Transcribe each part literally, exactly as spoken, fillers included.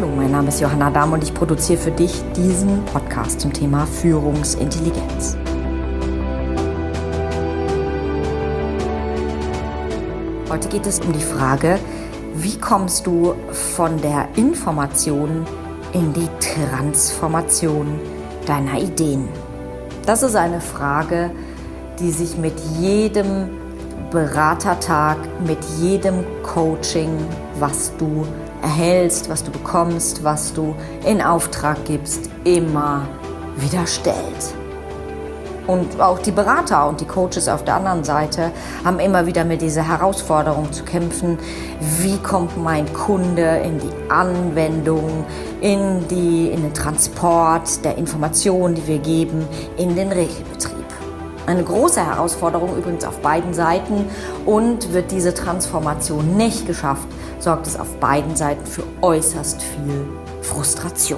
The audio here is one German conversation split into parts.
Hallo, mein Name ist Johanna Dahm und ich produziere für dich diesen Podcast zum Thema Führungsintelligenz. Heute geht es um die Frage, wie kommst du von der Information in die Transformation deiner Ideen? Das ist eine Frage, die sich mit jedem Beratertag, mit jedem Coaching, was du erhältst, was du bekommst, was du in Auftrag gibst, immer wieder stellt. Und auch die Berater und die Coaches auf der anderen Seite haben immer wieder mit dieser Herausforderung zu kämpfen. Wie kommt mein Kunde in die Anwendung, in, die, in den Transport der Informationen, die wir geben, in den Regelbetrieb? Eine große Herausforderung übrigens auf beiden Seiten, und wird diese Transformation nicht geschafft, sorgt es auf beiden Seiten für äußerst viel Frustration.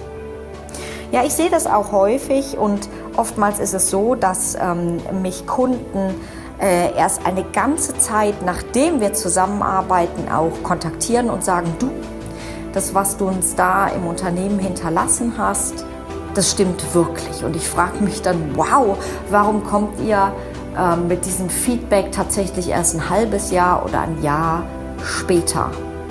Ja, ich sehe das auch häufig, und oftmals ist es so, dass ähm, mich Kunden äh, erst eine ganze Zeit, nachdem wir zusammenarbeiten, auch kontaktieren und sagen, du, das, was du uns da im Unternehmen hinterlassen hast, das stimmt wirklich. Und ich frage mich dann, wow, warum kommt ihr äh, mit diesem Feedback tatsächlich erst ein halbes Jahr oder ein Jahr später?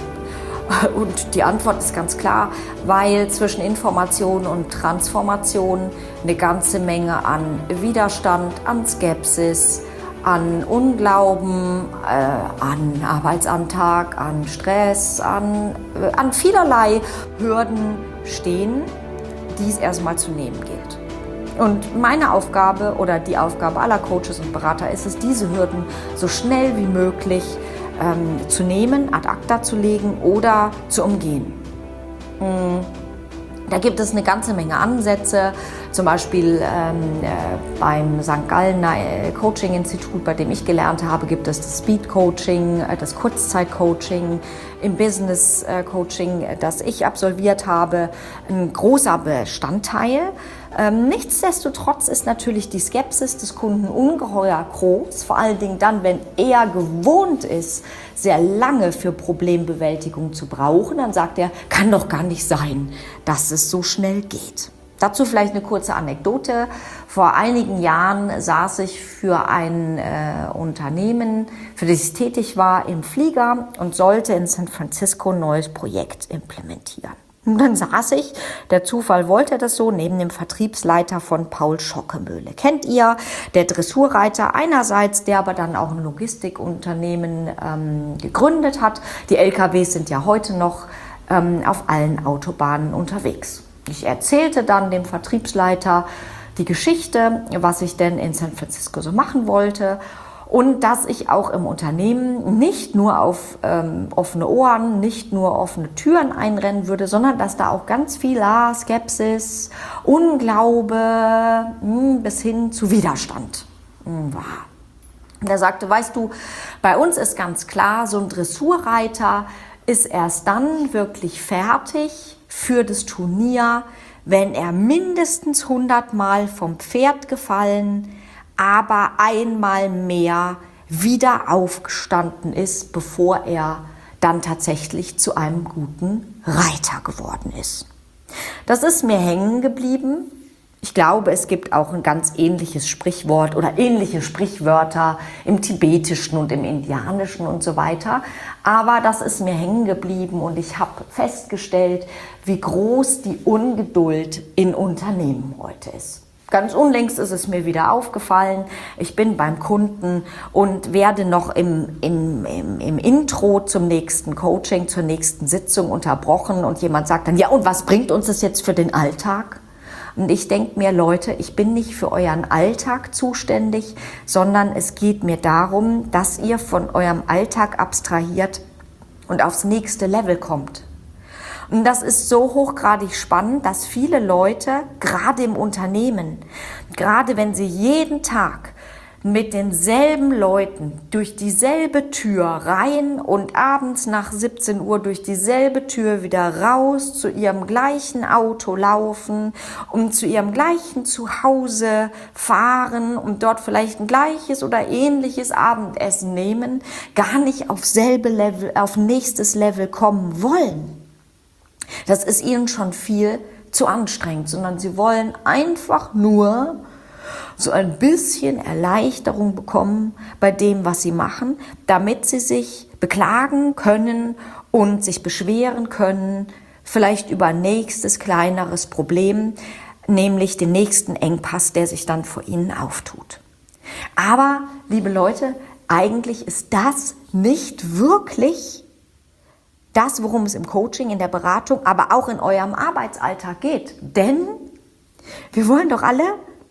Und die Antwort ist ganz klar, weil zwischen Information und Transformation eine ganze Menge an Widerstand, an Skepsis, an Unglauben, äh, an Arbeitsantrag, an Stress, an, äh, an vielerlei Hürden stehen, die es erstmal zu nehmen gilt. Und meine Aufgabe oder die Aufgabe aller Coaches und Berater ist es, diese Hürden so schnell wie möglich ähm, zu nehmen, ad acta zu legen oder zu umgehen. Mhm. Da gibt es eine ganze Menge Ansätze, zum Beispiel ähm, äh, beim Sankt Gallener Coaching Institut, bei dem ich gelernt habe, gibt es das Speed Coaching, äh, das Kurzzeit-Coaching, im Business äh, Coaching, äh, das ich absolviert habe, ein großer Bestandteil. Ähm, nichtsdestotrotz ist natürlich die Skepsis des Kunden ungeheuer groß, vor allen Dingen dann, wenn er gewohnt ist, sehr lange für Problembewältigung zu brauchen. Dann sagt er, kann doch gar nicht sein, dass es so schnell geht. Dazu vielleicht eine kurze Anekdote. Vor einigen Jahren saß ich für ein äh, Unternehmen, für das ich tätig war, im Flieger und sollte in San Francisco ein neues Projekt implementieren. Und dann saß ich, der Zufall wollte das so, neben dem Vertriebsleiter von Paul Schockemöhle. Kennt ihr, der Dressurreiter einerseits, der aber dann auch ein Logistikunternehmen ähm, gegründet hat. Die L K Ws sind ja heute noch ähm, auf allen Autobahnen unterwegs. Ich erzählte dann dem Vertriebsleiter die Geschichte, was ich denn in San Francisco so machen wollte. Und dass ich auch im Unternehmen nicht nur auf ähm, offene Ohren, nicht nur offene Türen einrennen würde, sondern dass da auch ganz viel ah, Skepsis, Unglaube mh, bis hin zu Widerstand mh, war. Und er sagte, weißt du, bei uns ist ganz klar, so ein Dressurreiter ist erst dann wirklich fertig für das Turnier, wenn er mindestens hundert Mal vom Pferd gefallen, aber einmal mehr wieder aufgestanden ist, bevor er dann tatsächlich zu einem guten Reiter geworden ist. Das ist mir hängen geblieben. Ich glaube, es gibt auch ein ganz ähnliches Sprichwort oder ähnliche Sprichwörter im Tibetischen und im Indianischen und so weiter. Aber das ist mir hängen geblieben, und ich habe festgestellt, wie groß die Ungeduld in Unternehmen heute ist. Ganz unlängst ist es mir wieder aufgefallen. Ich bin beim Kunden und werde noch im, im, im, im Intro zum nächsten Coaching, zur nächsten Sitzung unterbrochen, und jemand sagt dann, ja, und was bringt uns das jetzt für den Alltag? Und ich denke mir, Leute, ich bin nicht für euren Alltag zuständig, sondern es geht mir darum, dass ihr von eurem Alltag abstrahiert und aufs nächste Level kommt. Und das ist so hochgradig spannend, dass viele Leute, gerade im Unternehmen, gerade wenn sie jeden Tag mit denselben Leuten durch dieselbe Tür rein und abends nach siebzehn Uhr durch dieselbe Tür wieder raus zu ihrem gleichen Auto laufen und zu ihrem gleichen Zuhause fahren und dort vielleicht ein gleiches oder ähnliches Abendessen nehmen, gar nicht auf selbe Level, auf nächstes Level kommen wollen. Das ist ihnen schon viel zu anstrengend, sondern sie wollen einfach nur so ein bisschen Erleichterung bekommen bei dem, was sie machen, damit sie sich beklagen können und sich beschweren können, vielleicht über ein nächstes kleineres Problem, nämlich den nächsten Engpass, der sich dann vor ihnen auftut. Aber, liebe Leute, eigentlich ist das nicht wirklich das, worum es im Coaching, in der Beratung, aber auch in eurem Arbeitsalltag geht. Denn wir wollen doch alle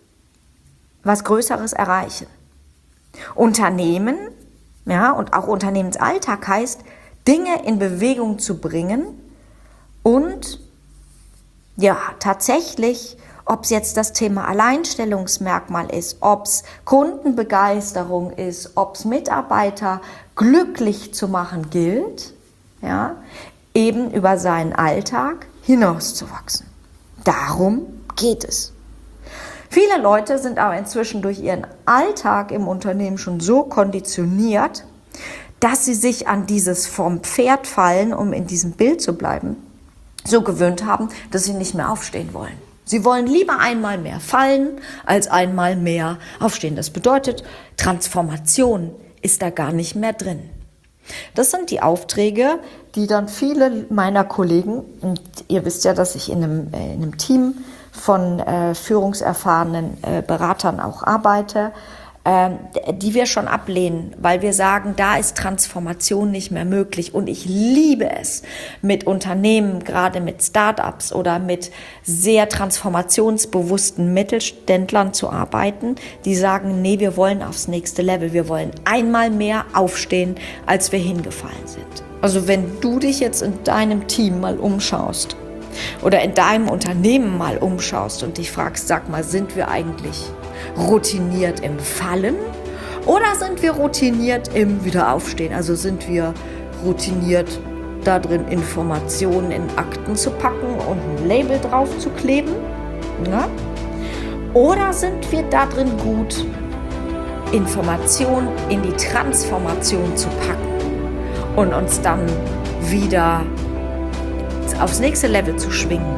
was Größeres erreichen. Unternehmen, ja, und auch Unternehmensalltag heißt, Dinge in Bewegung zu bringen und ja, tatsächlich, ob es jetzt das Thema Alleinstellungsmerkmal ist, ob es Kundenbegeisterung ist, ob es Mitarbeiter glücklich zu machen gilt, ja, eben über seinen Alltag hinauszuwachsen. Darum geht es. Viele Leute sind aber inzwischen durch ihren Alltag im Unternehmen schon so konditioniert, dass sie sich an dieses vom Pferd fallen, um in diesem Bild zu bleiben, so gewöhnt haben, dass sie nicht mehr aufstehen wollen. Sie wollen lieber einmal mehr fallen, als einmal mehr aufstehen. Das bedeutet, Transformation ist da gar nicht mehr drin. Das sind die Aufträge, die dann viele meiner Kollegen, und ihr wisst ja, dass ich in einem, äh, in einem Team von äh, führungserfahrenen äh, Beratern auch arbeite, äh, die wir schon ablehnen, weil wir sagen, da ist Transformation nicht mehr möglich. Und ich liebe es, mit Unternehmen, gerade mit Startups oder mit sehr transformationsbewussten Mittelständlern zu arbeiten, die sagen, nee, wir wollen aufs nächste Level, wir wollen einmal mehr aufstehen, als wir hingefallen sind. Also wenn du dich jetzt in deinem Team mal umschaust oder in deinem Unternehmen mal umschaust und dich fragst, sag mal, sind wir eigentlich routiniert im Fallen oder sind wir routiniert im Wiederaufstehen? Also sind wir routiniert da drin, Informationen in Akten zu packen und ein Label drauf zu kleben? Ja? Oder sind wir da drin gut, Informationen in die Transformation zu packen und uns dann wieder aufs nächste Level zu schwingen?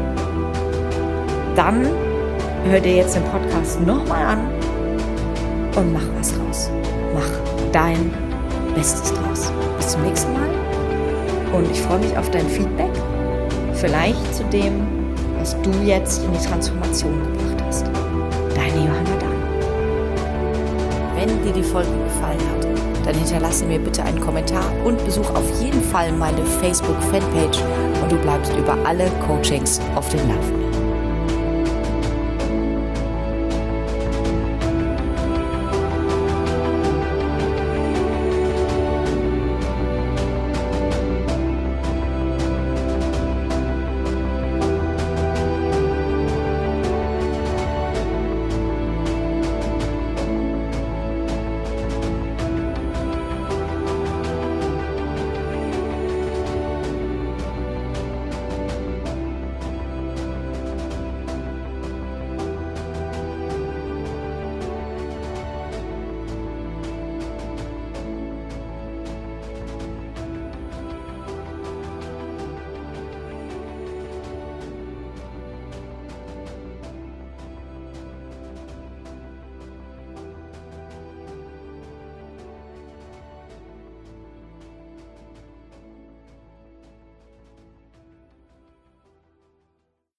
Dann hör dir jetzt den Podcast nochmal an und mach was raus. Mach dein Bestes draus. Bis zum nächsten Mal und ich freue mich auf dein Feedback. Vielleicht zu dem, was du jetzt in die Transformation gebracht hast. Deine Johanna Dahn. Wenn dir die Folge gefallen hat, dann hinterlasse mir bitte einen Kommentar und besuch auf jeden Fall meine Facebook-Fanpage und du bleibst über alle Coachings auf dem Laufenden.